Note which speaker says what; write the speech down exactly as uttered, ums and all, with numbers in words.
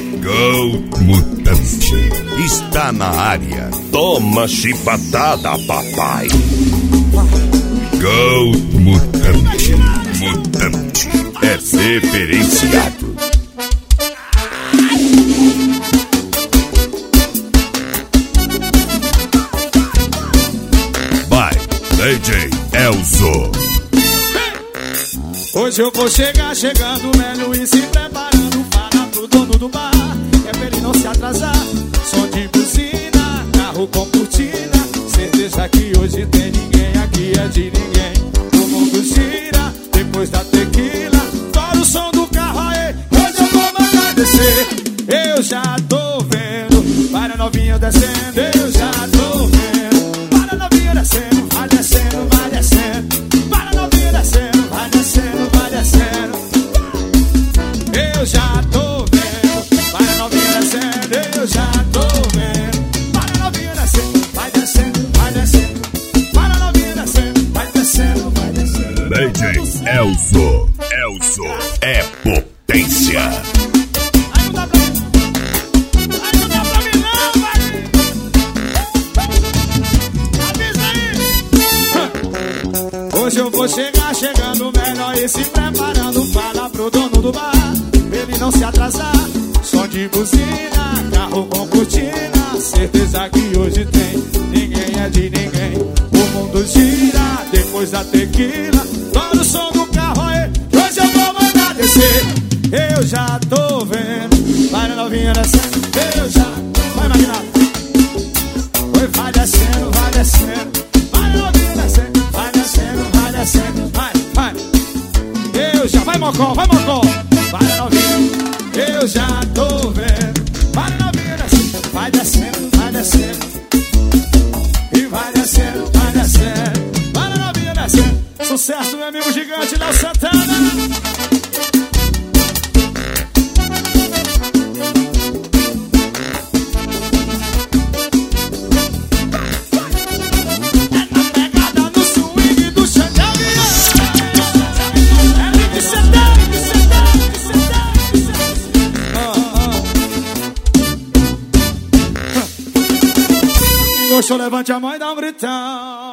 Speaker 1: Gold Mutante está na área.
Speaker 2: Toma chibatada, papai.
Speaker 1: Gold Mutante. Mutante é diferenciado. Vai, D J Elzo.
Speaker 3: Hoje eu vou chegar chegando velho e se preparando. Fala pro dono do bar, é pra ele não se atrasar. Som de buzina, carro com cortina. Certeza que hoje tem ninguém, aqui é de ninguém. O mundo gira, depois da tequila. Fora o som do carro aí, hoje eu vou mandar descer. Eu já tô vendo, para novinha descendo. Eu já tô vendo, para novinha descendo. Vai descendo, vai descendo. Para novinha descendo, vai descendo, vai descendo. Eu já tô vendo, para novinha descendo. Eu já tô vendo, para novinha descendo. Vai descendo, vai descendo. Para novinha descendo, vai descendo, vai descendo.
Speaker 1: D J Elzo. Elzo é potência.
Speaker 3: Aí não dá pra mim, aí não dá pra mim não, vai. Avisa aí. Hoje eu vou chegar chegando melhor e se preparando. Fala pro dono do bar, ele não se atrasar. Som de buzina, carro com cortina. Certeza que hoje tem, ninguém é de ninguém. O mundo gira, depois da tequila. Todo o som do carro aí, hoje eu vou mandar descer. Eu já tô vendo, vai novinha descendo. Eu já, vai imaginar. Oi, vai descendo, vai descendo. Vai novinha descendo, vai descendo, vai descendo. Vai, vai. Eu já, vai mocó, vai mocó. Vai novinha. Eu já tô vendo, vai novinha descendo. Vai descendo, vai descendo. E vai descendo, vai descendo. Vai novinha descendo. Sucesso, meu amigo gigante Léo Santana. Gostou, levante a mão e dá um gritão.